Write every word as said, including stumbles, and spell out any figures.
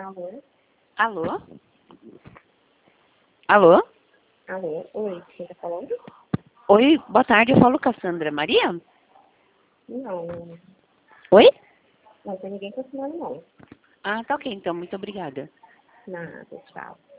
Alô? Alô? Alô? Alô? Oi, quem tá falando? Oi, boa tarde, eu falo com a Sandra Maria? Não, não, Oi? não tem ninguém com esse nome, não. Ah, tá ok, então, muito obrigada. Nada, tchau.